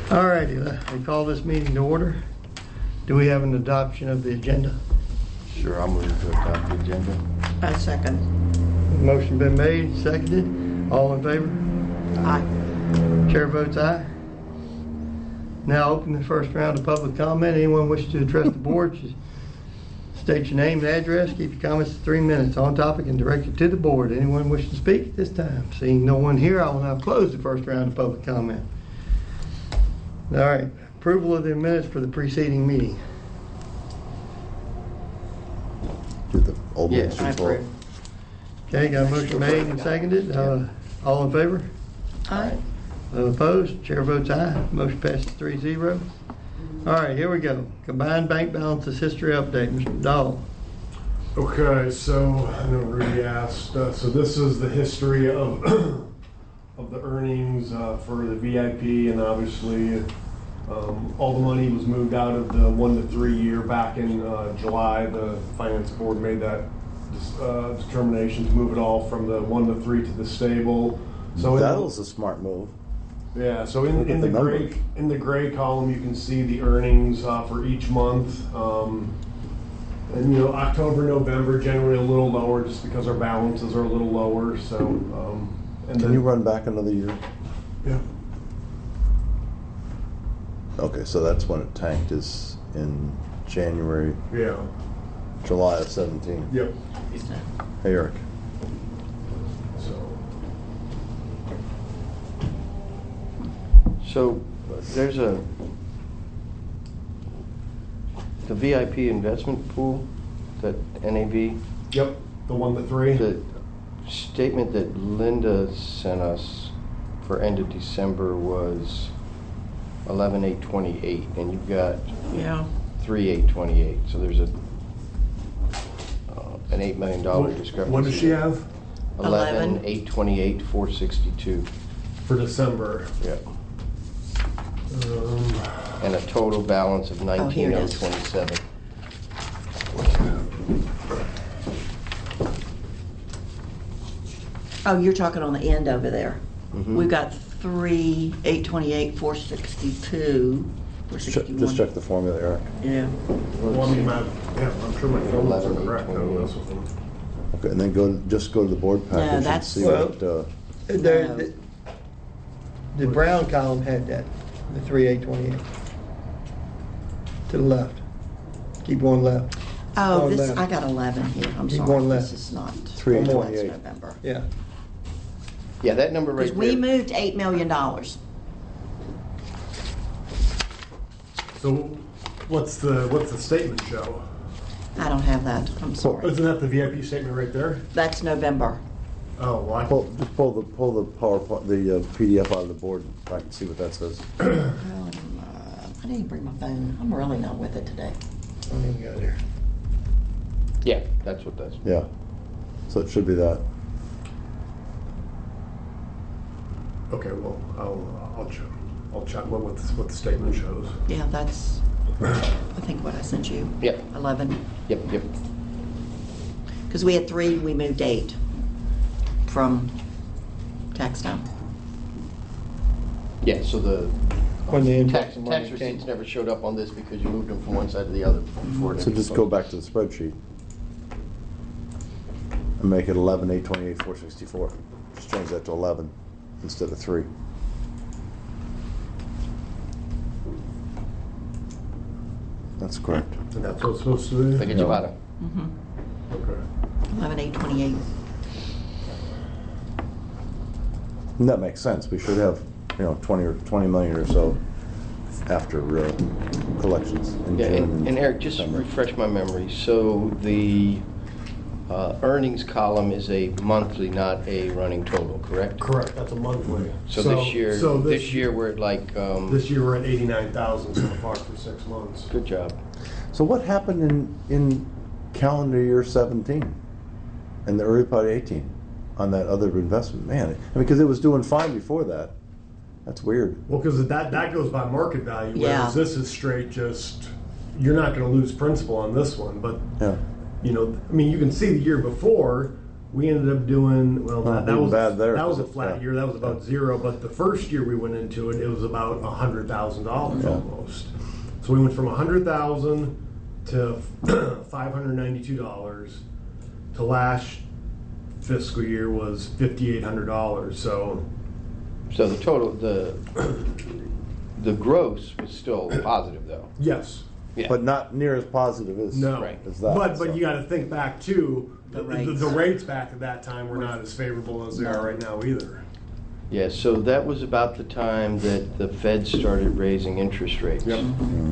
All righty, we call this meeting to order. Do we have an adoption of the agenda? Sure, I'll move to adopt the agenda. I second. Motion been made, seconded. All in favor? Aye. Chair votes aye. Now open the first round of public comment. Anyone wish to address the board, should state your name and address. Keep your comments to 3 minutes on topic and direct it to the board. Anyone wish to speak at this time? Seeing no one here, I will now close the first round of public comment. All right, approval of the minutes for the preceding meeting. Do the old Yeah, Main Street I Vault. approve. Okay, got a motion made and seconded. All in favor? Aye. Opposed? Chair votes aye. Motion passes 3-0. All right, here we go. Combined bank balances history update. Mr. Dahl. Okay, so I know Rudy asked. So this is the history of of the earnings for the VIP, and obviously all the money was moved out of the 1 to 3 year back in July. The finance board made that determination to move it all from the 1 to 3 to the stable. So That was a smart move. yeah, so Look in at the the gray numbers. column you can see the earnings for each month. And you know, October, November generally a little lower just because our balances are a little lower. So and Can then you run back another year? yeah. Okay, so that's when it tanked, is in January, Yeah. July of 17. Yep. Hey, Eric. So So there's the VIP investment pool, that NAV, yep, the 1 to 3. the statement that Linda sent us for end of December was 11/8/28, and you've got Yeah. 3/8/28. So there's an $8 million discrepancy. What does she have 11/8/28/462. for December? Yeah. And a total balance of Oh, here it is. 19,027. Oh, you're talking on the end over there. Mhm. We've got 3/8/28, 462, Just check the formula, Eric. Yeah. Well, I mean, I'm sure my photos are correct. I don't mess with them. Okay, and then just go to the board package and that's- see Well- what, The brown column had that, the 3/8/28. To the left. Keep going left. Oh, Going this, left. I got 11 here. I'm Keep sorry. going left. This is not. 3/8/28. That's November. Yeah. Yeah, that number right Because we there. moved $8 million. So what's the statement show? I don't have that. I'm sorry. Isn't that the VIP statement right there? That's November. Oh, well, just pull the PowerPoint, the PDF out of the board, so I can see what that says. I didn't bring my phone. I'm really not with it today. I don't even go there. Yeah, that's what that's. Yeah, so it should be that. okay. Well, I'll check what the statement shows. Yeah, that's, I think what I sent you. Yep. 11. Yep. Because we had 3, we moved 8 from tax time. Yeah, so the When the tax inbox money receipts came. never showed up on this because you moved them from one side to the other before. it So ever just go posted. back to the spreadsheet. And make it 11/8/28/464. Just change that to 11 instead of 3. That's correct. And that's what it's supposed to be. Look at your bottom. Okay. 11/8/28. And that makes sense. We should have, 20 million or so after collections in Yeah, June. and Eric, just December. refresh my memory. So the earnings column is a monthly, not a running total, correct? Correct. That's a monthly. So this year, so this year we're at like, this year we're at 89,000 so far for 6 months. good job. So what happened in calendar year 17 and the early part of 18 on that other investment? Man, because it was doing fine before that. That's weird. Well, because that goes by market value, Yeah. whereas this is straight just, you're not going to lose principal on this one. But, Yeah. you know, I mean, you can see the year before, We ended up doing, well, that Even was bad there, that was a 'cause it- flat yeah. year. That was about zero. But the first year we went into it, it was about $100,000 Yeah. almost. So we went from $100,000 to $592 to last fiscal year was $5,800. So So the total, the gross was still positive though. yes, Yeah. But not near as positive as, no, Right. as that. but so. you got to think back too. The The rates. rates back at that time were not as favorable as they are right now either. Yeah, so that was about the time that the Fed started raising interest rates. Yep.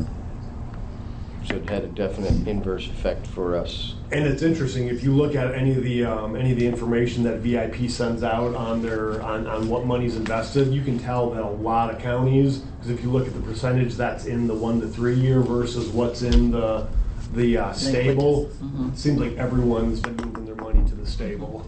So it had a definite inverse effect for us. And it's interesting if you look at any of the information that VIP sends out on on what money's invested, you can tell that a lot of counties, because if you look at the percentage that's in the 1 to 3 year versus what's in the stable, it seems like everyone's been moving their money to the stable.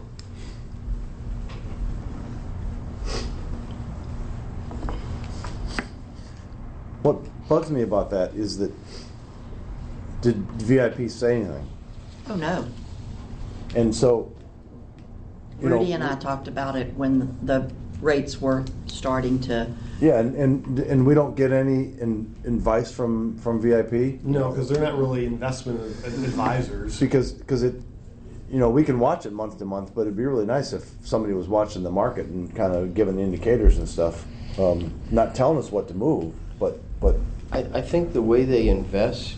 What bugs me about that is that, did VIP say anything? Oh, no. And so, you know, Rudy and I talked about it when the rates were starting to, yeah, and we don't get any advice from VIP No, because they're not really investment advisors. because it, you know, we can watch it month to month, but it'd be really nice if somebody was watching the market and kind of giving indicators and stuff, not telling us what to move, but I think the way they invest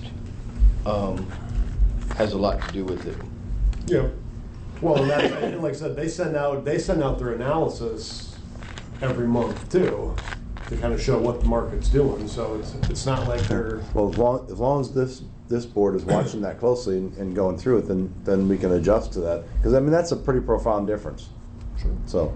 has a lot to do with it. Yeah. Well, and like I said, they send out their analysis every month too, to kind of show what the market's doing. So it's not like they're well, as long as this board is watching that closely and going through it, then we can adjust to that, because I mean that's a pretty profound difference. Sure. So.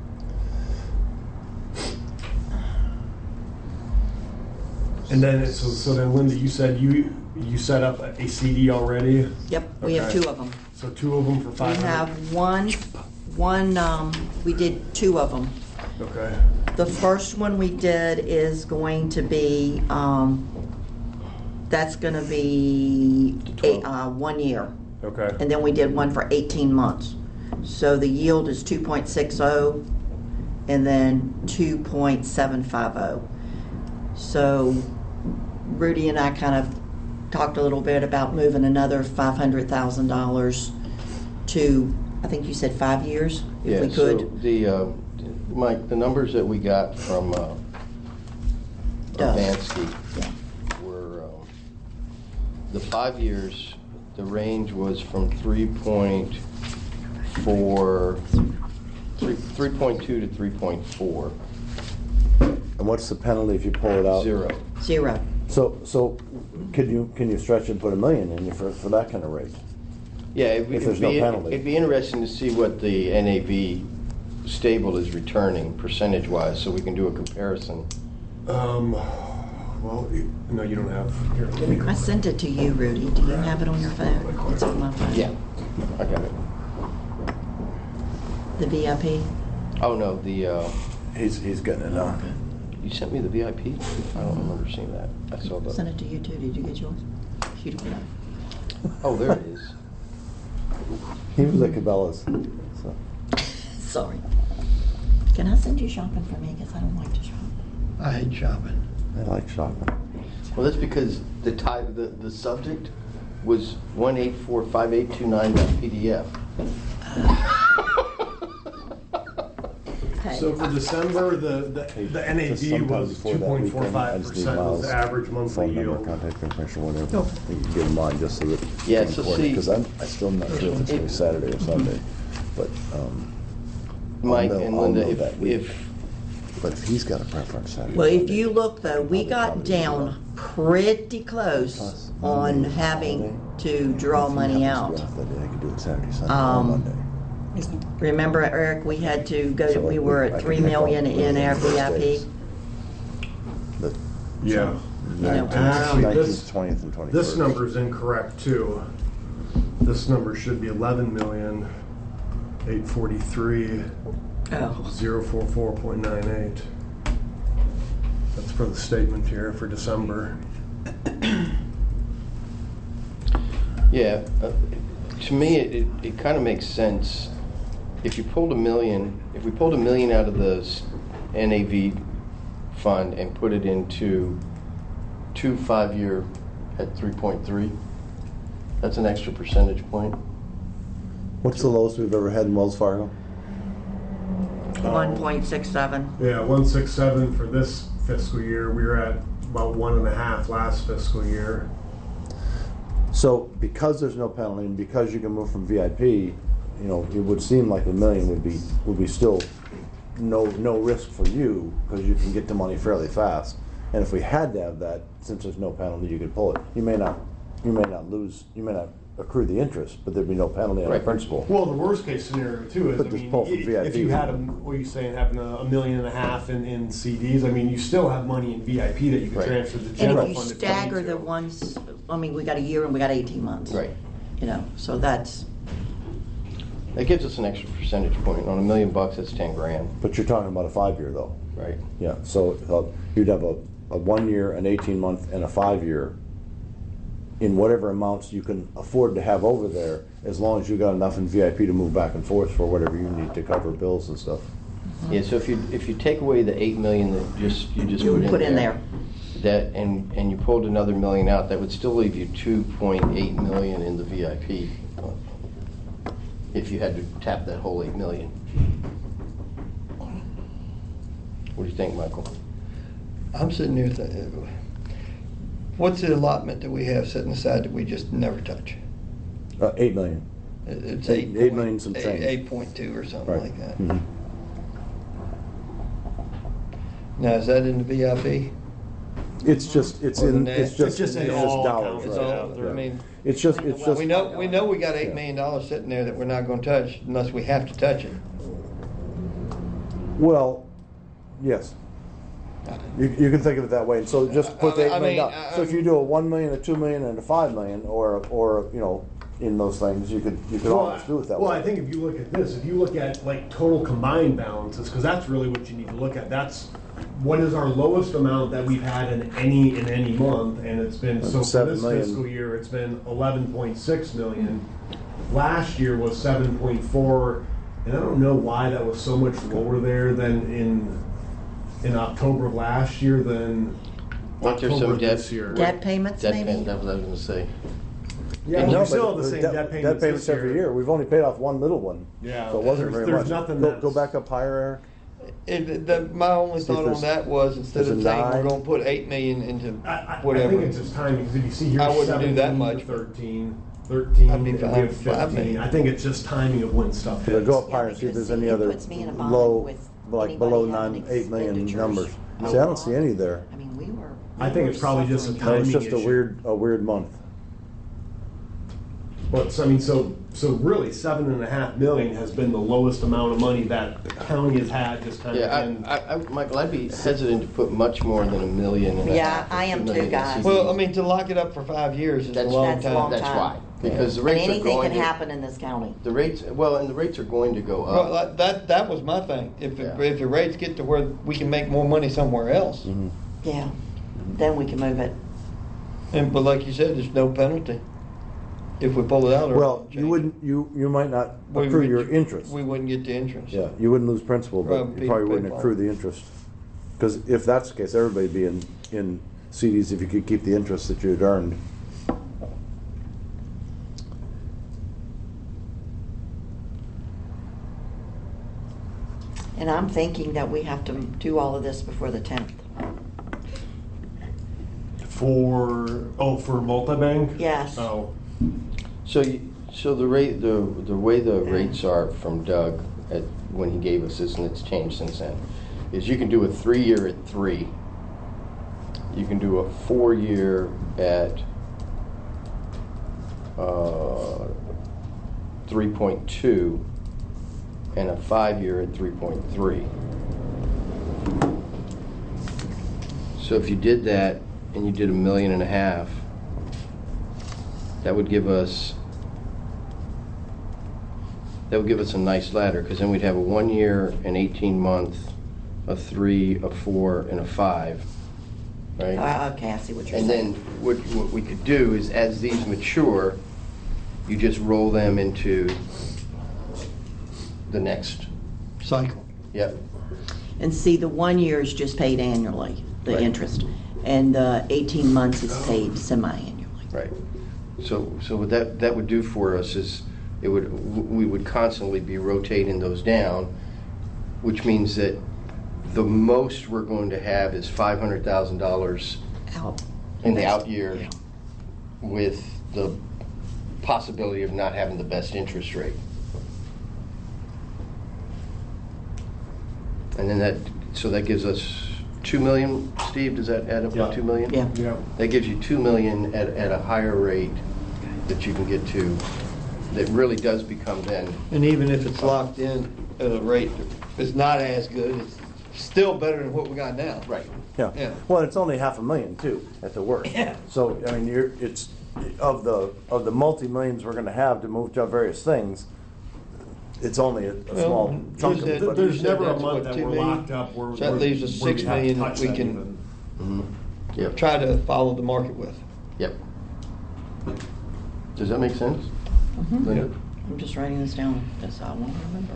And then so then Linda, you said you set up a CD already. yep, we have Okay. 2 of them. So 2 of them for We 500. have one, we did 2 of them. Okay. The first one we did is going to be, that's gonna be 1 year. Okay. And then we did one for 18 months. So the yield is 2.60 and then 2.750. So Rudy and I kind of talked a little bit about moving another $500,000 to, I think you said 5 years, if we could. So the Mike, the numbers that we got from Urbanski Yeah. were the 5 years. The range was from 3.2 to 3.4. And what's the penalty if you pull it out? 0. 0. So can you stretch and put $1 million in for that kind of rate? Yeah, If there's no penalty. it'd be interesting to see what the NAV stable is returning percentage-wise, so we can do a comparison. Well, no, you don't have. Here, let me- I sent it to you, Rudy. Do you have it on your phone? It's on my phone. Yeah, I got it. The VIP? Oh, no, He's getting it now. you sent me the VIP? I don't remember seeing that. I saw Sent the, it to you too. Did you get yours? You don't know. oh, there it is. He was at Cabela's. So. Sorry. Can I send you shopping for me? Because I don't like to shop. I hate shopping. I like shopping. Well, that's because the subject was 1845829.pdf. Okay. So for December, the Just NAV sometimes was before that weekend, I just need 2.45% was Miles' the average monthly phone number, yield. contact information, whatever. Oh. You can give them mine just so that. Yeah, so see- Because I'm still not sure if it's gonna be Saturday or Sunday, but, Mike I'll know- and I'll Linda, know that week. But if he's got a preference Saturday. Well, or if Sunday, you look though, we got down pretty close plus on Monday, having holiday, to draw if he money happens to out. be off that day, I could do it Saturday, Sunday, or Um, Monday. Remember, Eric, we had to go, So, we were I at can 3 make million all in our those VIP. days. The Yeah. You know, Actually, 19th, 20th, and 21st. This number's incorrect too. This number should be 11,843,044.98. Oh, That's for the statement here for December. Yeah, to me, it kind of makes sense if you pulled if we pulled $1 million out of the NAV fund and put it into 2 5-year at 3.3, that's an extra percentage point. What's the lowest we've ever had in Wells Fargo? 1.67. Yeah, 167 for this fiscal year. We were at about 1.5 last fiscal year. So because there's no penalty and because you can move from VIP, you know, it would seem like $1 million would be still no risk for you because you can get the money fairly fast. And if we had to have that, since there's no penalty, you could pull it. You may not accrue the interest, but there'd be no penalty on the Right. principal. Well, the worst case scenario too is, But I just mean, pull from VIP. if you had what are you saying, having $1.5 million in CDs, I mean, you still have money in VIP that you can Right. transfer to the And general if you fund. stagger you need the to. ones, I mean, we got a year and we got 18 months. Right. You know, so that's, That gives us an extra percentage point. On $1 million, that's 10 grand, But you're talking about a 5-year though. right? Yeah, so you'd have a 1 year, an 18-month, and a 5-year in whatever amounts you can afford to have over there, as long as you got enough in VIP to move back and forth for whatever you need to cover bills and stuff. Yeah. So if you take away the $8 million that you just you put put in there, there. that and you pulled another $1 million out, that would still leave you 2.8 million in the VIP. If you had to tap that whole 8 million. What do you think, Michael? I'm sitting here thinking, what's the allotment that we have sitting aside that we just never touch? 8 million. It's Eight million some change. 8.2 or something Right. like that. Mhm. Now, is that in the VIP? It's just Or the net? it's just in all dollars. accounts. It's Right? all, Yeah. I mean, It's just we know we got $8 Yeah. million sitting there that we're not gonna touch unless we have to touch it. well, yes. You can think of it that way. And so just put the $8 I million mean, down. So if you do a 1 million, a 2 million, and a 5 million, or you know, in those things, you could almost do it that Well, way. I think if you look at this, if you look at like total combined balances, because that's really what you need to look at. That's what is our lowest amount that we've had in any month, and it's been so for 7 this million. fiscal year, it's been 11.6 million. Last year was 7.4, and I don't know why that was so much lower there than in October of last year than Weren't there some October debt- this year. Debt payments, That maybe? that was what I was going to say. Yeah, And well, no, we still have but the same debt debt payments this payments every year. We've only paid off one little one. Yeah, So it wasn't very there's much. nothing Go that's- back up higher, Eric. My only See if thought on there's- that was instead there's of a saying we're 9. gonna put 8 million into I whatever. think it's just timing, because if you see here, I wouldn't do that 17 much, to but 13, I'd be and fine we have with 5 15. million. I think it's just timing of when stuff So hits. go up Yeah, higher and see if because there's any it other puts me in a bind low, with like below anybody having 8 million expenditures. numbers. See, I don't see any there. I mean, we were. I think it's probably just a No, timing it's just issue. a weird month. But, so, I mean, so really, 7.5 million has been the lowest amount of money that the county has had, just kind of Yeah, been. Michael, I'd be hesitant to put much more than $1.5 million. Yeah, or I $2 am million too, in guys. CDs. Well, I mean, to lock it up for 5 years is a That's- long That's a time. long That's time. why, because the And rates are anything going can to, happen in this county. the rates, well, and the rates are going to go Well, up. that was my thing. If Yeah. if the rates get to where we can make more money somewhere else, Mm-hmm. Yeah, then we can move it. but like you said, there's no penalty if we pull it out. Or Well, change you it. wouldn't, you might not We accrue would- your interest. We wouldn't get the interest. Yeah, you wouldn't lose principal, but Right, you probably wouldn't pay accrue for the interest. Because if that's the case, everybody'd be in CDs if you could keep the interest that you had earned. And I'm thinking that we have to do all of this before the 10th. For multi-bank? Yes. Oh, So the rate, the way the rates are from Doug when he gave us this, and it's changed since then, is you can do a 3-year at 3. You can do a 4-year at 3.2, and a 5-year at 3.3. So if you did that and you did $1.5 million, that would give us a nice ladder, because then we'd have a 1 year, an 18-month, a 3, a 4, and a 5, right? Okay, I see what you're And then saying. what we could do is, as these mature, you just roll them into the next. Cycle. Yep. And see, the 1 year is just paid annually, the Right. interest, and the 18 months is paid semi-annually. Right. So what that would do for us is we would constantly be rotating those down, which means that the most we're going to have is $500,000 Out. in the out year, Yeah. with the possibility of not having the best interest rate. And then that gives us 2 million, Steve, does that add up to Yeah. 2 million? Yeah. Yeah. That gives you 2 million at a higher rate that you can get to, that really does become then, And even if it's locked in at a rate that's not as good, it's still better than what we got now. right. Yeah. Yeah. Well, it's only $500,000 too, at the worst. Yeah. So, I mean, it's, of the multi-millions we're gonna have to move to various things, it's only a Well, small chunk of there's it. that- but- There's said never a that's month what, that 2 we're million? locked up where. So that leaves us where 6 we have to million touch we that can- even. Yep. Try to follow the market with. Yep. Does that make sense? Linda? I'm just writing this down, that's all I want to remember.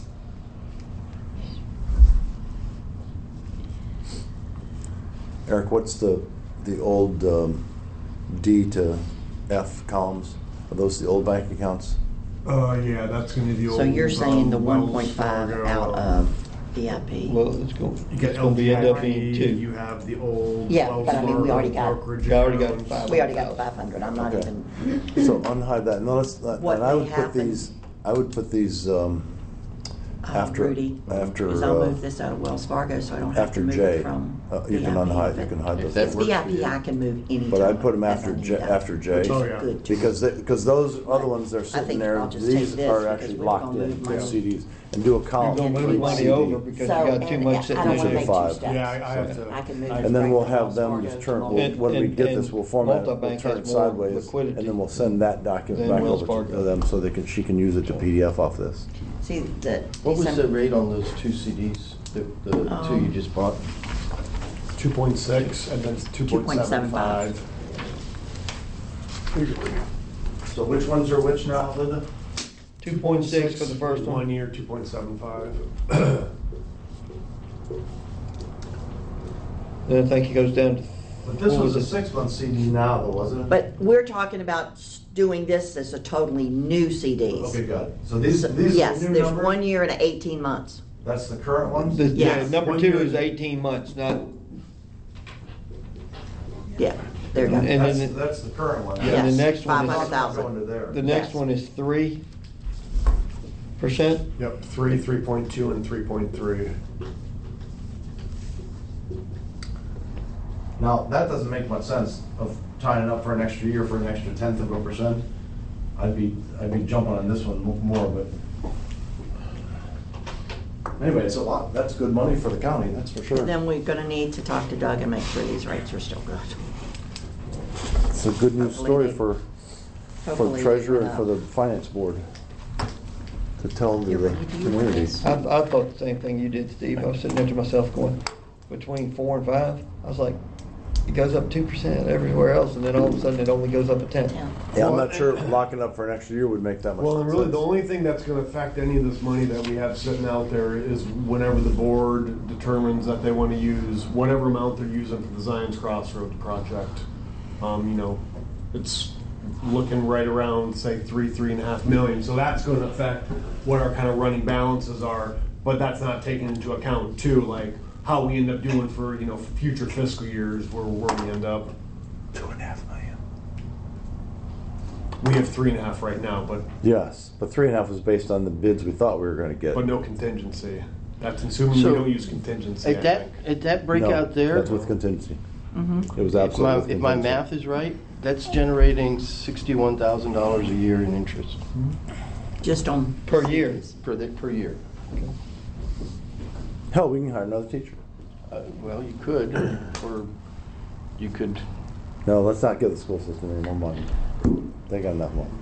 Eric, what's the old D to F columns? Are those the old bank accounts? Yeah, that's gonna be the old. So you're saying the Wells 1.5 Fargo, out of VIP? Well, it's going, You it's get going to be end up being LPIP, 2. you have the old. Yeah, Wells but I mean, we already Fargo got- brokerage We already got accounts. 500. We already got 500, I'm not Okay. even, So unhide that. No, let's, What and I may would put happen- these, after, Rudy, after, is I'll move this out of Wells Fargo so I don't have to after move J. it from You can VIP, unhide, you but can hide If those. that This works for VIP you. I can move anytime. But I'd put them as I after need J, them. after J. Oh, yeah. Good, too. Because those other ones, they're I sitting think there, I'll just take these this are because actually we're locked gonna in, move the money. CDs. And do a column. You're going to for move each money CD. over because you So, got too and much I sitting don't in wanna Usually there. make five. two steps. Yeah, I have to. I can move. And then we'll have Wells them Fargo just to turn, multi- we'll- when we get this, we'll format it, we'll Multi-bank turn it has more sideways, liquidity and then we'll send that document than back Wells over Fargo. to them so she can use it to PDF off this. See, the. What was the December- rate on those 2 CDs, the 2 you just bought? 2.6 and then 2.75. So which ones are which now, Linda? 2.6 for the first 1 one. year, 2.75. Then I think it goes down to. But this what was a it? 6-month CD now, though, wasn't it? But we're talking about doing this as a totally new CDs. Okay, got it. So these are the Yes, new there's numbers? 1 year and 18 months. That's the current ones? Yeah, Yes. number 1 2 year. is 18 months, not, Yeah, there you go. And then That's, it- that's the current one. Yeah, and the Yes, next one is- 500,000. Going to there. the next Yes. one is 3%. Yep, 3, 3.2, and 3.3. Now, that doesn't make much sense of tying it up for an extra year for an extra 0.1%. I'd be jumping on this one more, but. Anyway, it's a lot, that's good money for the county, that's for sure. And then we're gonna need to talk to Doug and make sure these rates are still good. It's a good news Hopefully story they- for Hopefully the they treasurer went and for up. the finance board to tell You're the ready to use community. this? I thought the same thing you did, Steve. I was sitting there to myself going, between 4 and 5, I was like, it goes up 2% everywhere else, and then all of a sudden it only goes up a 10. Yeah. Yeah, I'm not sure locking up for an extra year would make that much sense. Well, and really, the only thing that's gonna affect any of this money that we have sitting out there is whenever the board determines that they wanna use whatever amount they're using for the Zions Crossroads project. It's looking right around, say, 3.5 million. So that's gonna affect what our kind of running balances are, but that's not taken into account too, like how we end up doing for, for future fiscal years where we end up. 2.5 million. We have 3.5 right now, but Yes, but 3.5 was based on the bids we thought we were gonna get. no contingency. That's assuming So, we don't use contingency, I At that, think. at that No, breakout there, That's with contingency. Mm-hmm. It was if absolutely with if my contingency. math is right, that's generating $61,000 a year in interest Just on. Per year. per year. Hell, we can hire another teacher. Well, you could, or you could, No, let's not give the school system any more money. They got enough money.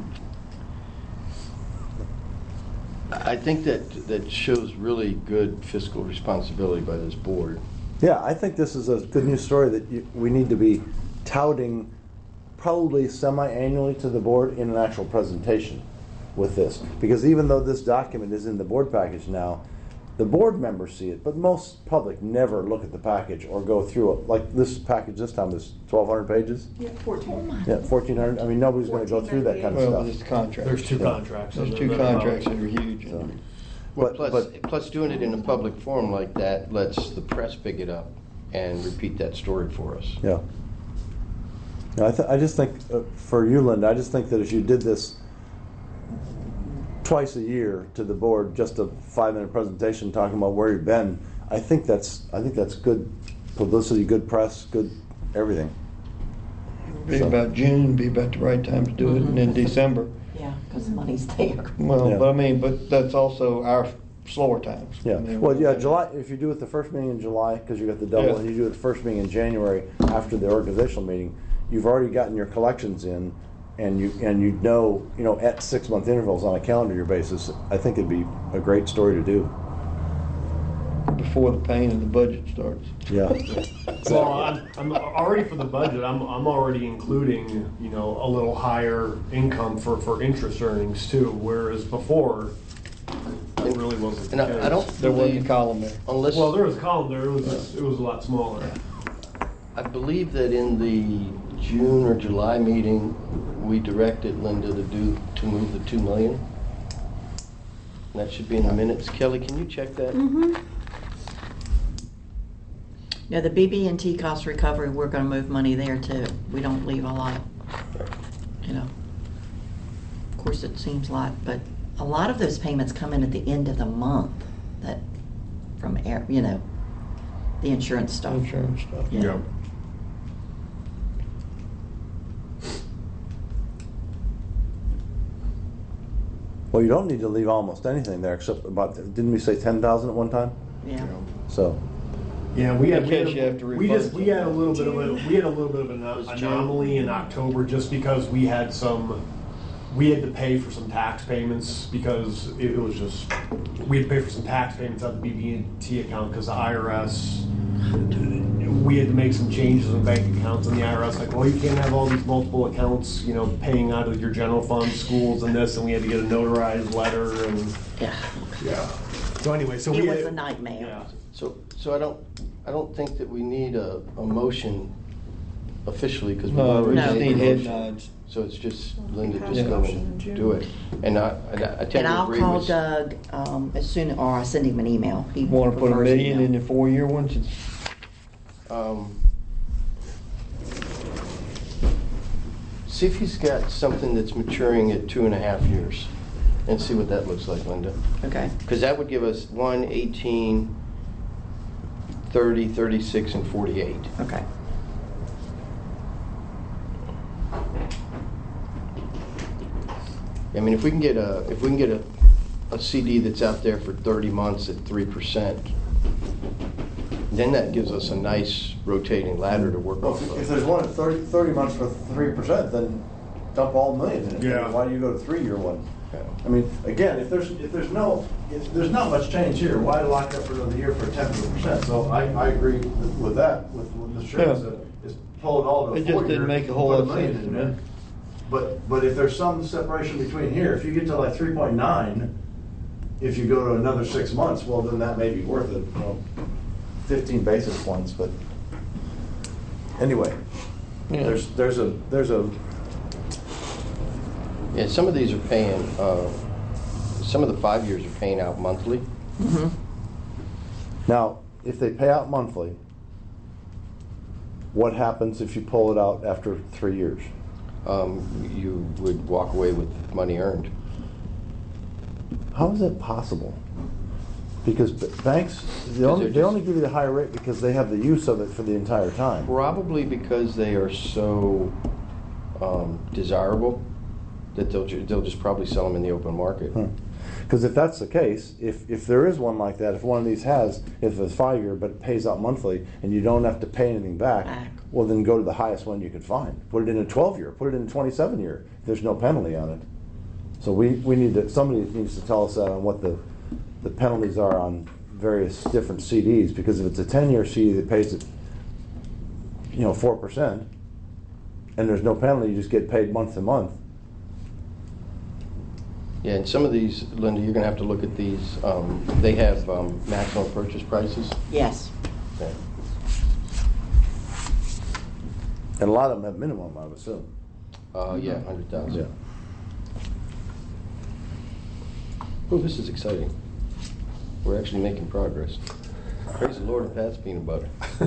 I think that shows really good fiscal responsibility by this board. Yeah, I think this is a good news story that we need to be touting probably semi-annually to the board in an actual presentation. with this. Because even though this document is in the board package now, the board members see it, but most public never look at the package or go through it. Like this package this time is 1,200 pages? Yeah, 14. Yeah, 1,400. I mean, nobody's going to go through that kind of Well, stuff. it's contract. There's two Yeah. contracts. There's that two are contracts that out. are huge. So, Well, but- plus doing it in a public forum like that lets the press pick it up and repeat that story for us. Yeah. No, I just think, for you, Linda, I just think that if you did this twice a year to the board, just a 5-minute presentation talking about where you've been, I think that's good publicity, good press, good everything. Be So- about June, be about the right time to do it, and then December. Yeah, because money's there. Well, Yeah. but I mean, but that's also our slower times. Yeah. I mean, Well, yeah, July, if you do it the first meeting in July, because you got the double, Yeah. and you do it the first meeting in January after the organizational meeting, you've already gotten your collections in, and you know, at 6-month intervals on a calendar year basis, I think it'd be a great story to do. Before the pain of the budget starts. Yeah. Well, I'm already for the budget. I'm already including a little higher income for interest earnings too. Whereas before, it really wasn't. And the case. I don't There wasn't a believe, column there. unless, Well, there was a column there. It was a lot smaller. I believe that in the June or July meeting, we directed Linda to move the 2 million. And that should be in the minutes. Kelly, can you check that? Yeah, the BB&T cost recovery, we're gonna move money there too. We don't leave a lot, Of course, it seems like, but a lot of those payments come in at the end of the month, that, from the insurance stuff. Insurance stuff. Yeah. Well, you don't need to leave almost anything there except about, didn't we say 10,000 at one time? Yeah. So, Yeah, we had In case you have to we refund had a little bit of an Was June? anomaly in October just because we had to pay for some tax payments because it was just we had to pay for some tax payments out of the BB&T account because the IRS we had to make some changes in bank accounts and the IRS like, well, you can't have all these multiple accounts, paying out of your general fund, schools and this, and we had to get a notarized letter and Yeah. so anyway, so It we was had, a nightmare. yeah. So I don't think that we need a motion officially because we No, we already just made need the head motion. nods. So it's just Linda pass just the go motion in and June. do it. And I tend And to I'll agree call with Doug as soon, or I'll send him an email. He Want to put a prefers million email. in the 4-year ones? See if he's got something that's maturing at 2.5 years, and see what that looks like, Linda. Okay. Because that would give us 1, 18, 30, 36, and 48. Okay. I mean, if we can get a CD that's out there for 30 months at 3%, then that gives us a nice rotating ladder to work well, off if of. there's one at 30 months for 3%, then dump all million in it. Yeah. Why do you go to 3-year one? Yeah. I mean, again, if there's not much change here, why lock up for another year for 10%? So I agree with that, with what Mr. Sherman Yeah. said, is pull it all to a It just 4-year, didn't make a whole put lot of million sense in to there. me. But if there's some separation between here, if you get to like 3.9, if you go to another 6 months, well, then that may be worth it, 15 basis points, but anyway, Yeah. there's a Yeah, some of these are paying, some of the 5 years are paying out monthly. Now, if they pay out monthly, what happens if you pull it out after 3 years? You would walk away with money earned. How is that possible? Because banks, they only give you the higher rate because they have the use of it for the entire time. Probably because they are so desirable that they'll just probably sell them in the open market. Because if that's the case, if there is one like that, if one of these if it's 5-year but it pays out monthly and you don't have to pay anything back, well then go to the highest one you could find. Put it in a 12-year, put it in a 27-year. There's no penalty on it. So we need to, somebody needs to tell us that on what the penalties are on various different CDs, because if it's a 10-year CD that pays it, 4%, and there's no penalty, you just get paid month to month. Yeah, and some of these, Linda, you're gonna have to look at these. They have maximum purchase prices. Yes. Okay. And a lot of them have minimum, I would assume. Yeah, 100,000. Yeah. Oh, this is exciting. We're actually making progress. Praise the Lord and Pat's peanut butter.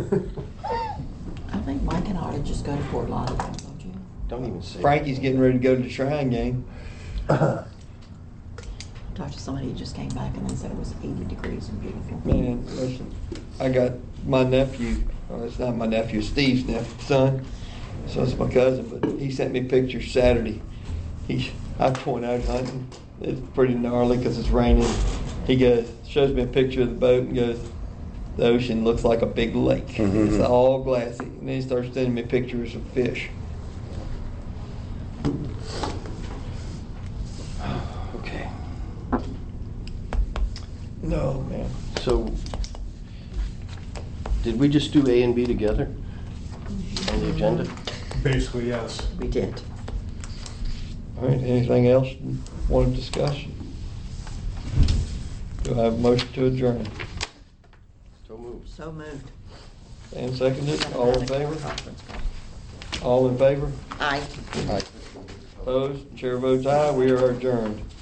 I think Mike and I ought to just go to Fort Lauderdale, don't you? Don't even say it. Frankie's getting ready to go to the Shrine game. I talked to somebody who just came back and they said it was 80 degrees and beautiful. Man, listen, I got my nephew, or it's not my nephew, Steve's son, so it's my cousin, but he sent me pictures Saturday. I'm going out hunting. It's pretty gnarly because it's raining. He shows me a picture of the boat and goes, the ocean looks like a big lake. Mhm. It's all glassy. And then he starts sending me pictures of fish. Okay. No, man. So, did we just do A and B together on the agenda? Basically, yes. We did. All right, anything else you want to discuss? Do I have a motion to adjourn? So moved. So moved. And seconded, all in favor? All in favor? Aye. Aye. Opposed? Chair votes aye, we are adjourned.